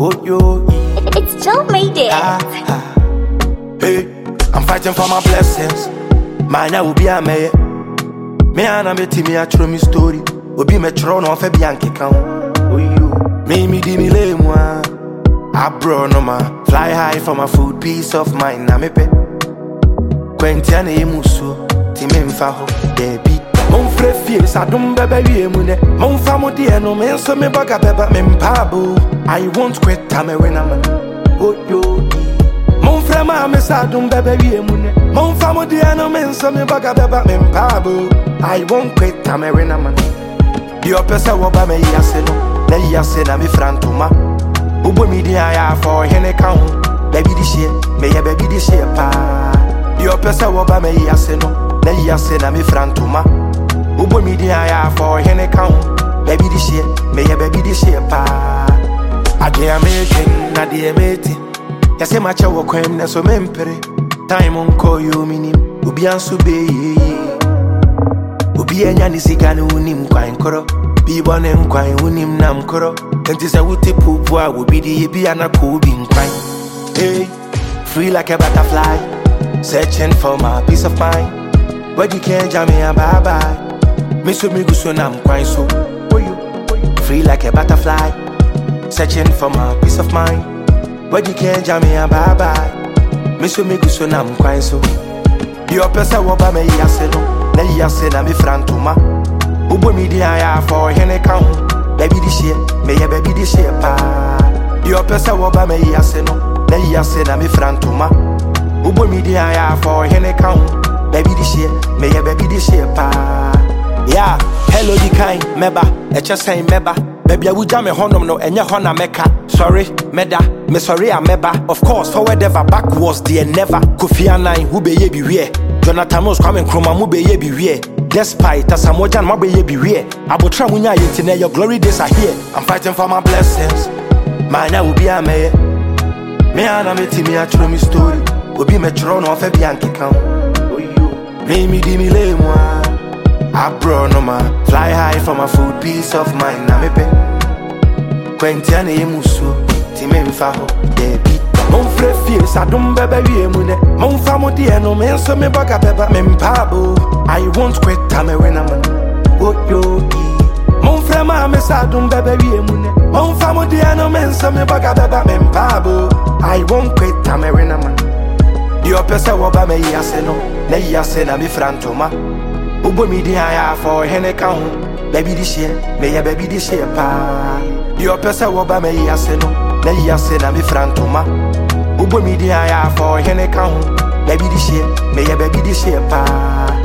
What you eat? It's Joe Mayday. Hey, I'm fighting for my blessings. Mine will be a mayor. Me and I'm a team, I throw me story. Will be my throne of a Bianchi count. Oh, you. Me di me lay moi. I bro no ma. Fly high for my food, peace of mind. I'm a pet. Quentiane Musu. Timim Faho, Debbie. Mon frère fierce, I don't baby mune. Mon famo dear no man, so me baga beba mempabu. I won't quit time when I'm what you eat. Mon frère ma me sa don't baby mune. Mon famo dear no man, so me baga beba mempabu. I won't quit time when I'm your pesa woba me yaseno. Na yasena me frantuma. Ubo me dia for hene count. Baby this year, me ya baby this year pa. Your pesa woba me yaseno. Na yasena me frantuma. Ubo me dia for hene count. Baby this year, me ya baby this year pa. I dey making, na dey making. Yase macha wo kwem na so mempere. Time on call you minim. Ubi ansu be Ubi enya ni sika ni unim kwa nkoro. Bi bone nkwa unim na mkoro. Enti se wuti pupu a wo bi di bi anako bi nkwan. Hey, free like a butterfly, searching for my peace of mind. But you can't jam me a bye bye. Me so me go so na mkwan so. Free like a butterfly, searching for my peace of mind. But you can't jam me a bye bye. Me so me go so na mkwan so. Your pesa woba me yaseno. Na yase na me frantuma. Ubo me dia for hene count. Baby this year, me ya baby this year pa. Your pesa woba me yaseno. Na yase na me frantuma. Ubo me dia for hene count. Baby this year, me ya baby this year pa. Yeah, hello the kind meba, just saying meba. Baby I will jam me honum no enya hona meka. Sorry, meda, me sorry I meba. Of course, forward ever, backwards there never. Kofi Annan who be ye be we. Jonathan Moss coming chroma mu be ye be we. Despite Asamoah ma be ye be we. Abotra munya yetine your glory days are here. I'm fighting for my blessings. Mine will be a mayor. Me and I'm a team, I throw me story. Will be me throne of a Bianchi count. Oh you. Me di me lay moi. I bro no ma. Fly high for my food, peace of mind. I'm a pet. Quentiane Musu. Timim Faho, Debbie. Mon frère fierce, I don't baby mune. Mon famo dear no man, so me baga beba mempabu. I won't quit time when I'm what you eat. Mon frère ma me sa don't baby mune. Mon famo dear no man, so me baga beba mempabu. I won't quit time when I'm your pesa woba me yaseno. Na yasena me frantuma. Ubo me dia for hene count. Baby this year, me ya baby this year pa. Your pesa woba me yaseno. Na yasena me frantuma. Ubo me dia for hene count. Baby this year, me ya baby this year pa.